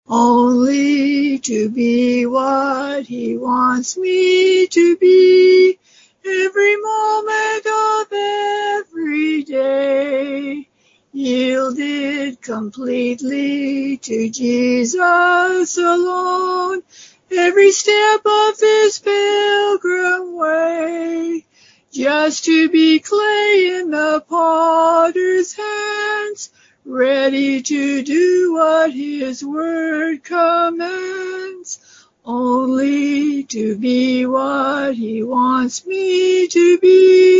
only to be what he wants me to be every moment of every day. Yielded completely to Jesus alone, every step of this pilgrim way, just to be clay in the potter's hands, ready to do what his word commands, only to be what he wants me to be